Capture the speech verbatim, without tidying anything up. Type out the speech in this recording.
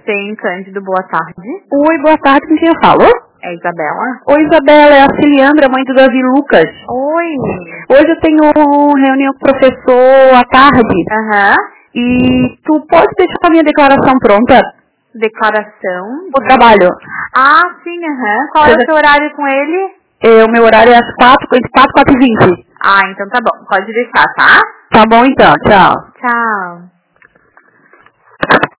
Sim, Cândido, boa tarde. Oi, boa tarde, com quem eu falo? É Isabela? Oi, Isabela, é a Ciliandra, mãe do Davi Lucas. Oi. Hoje eu tenho reunião com o professor à tarde. Aham. E tu pode deixar a minha declaração pronta? Declaração? O trabalho. Ah, sim, aham. Qual é o seu horário com ele? É, o meu horário é às quatro, entre quatro e quatro e vinte. Ah, então tá bom. Pode deixar, tá? Tá bom então, tchau. Tchau.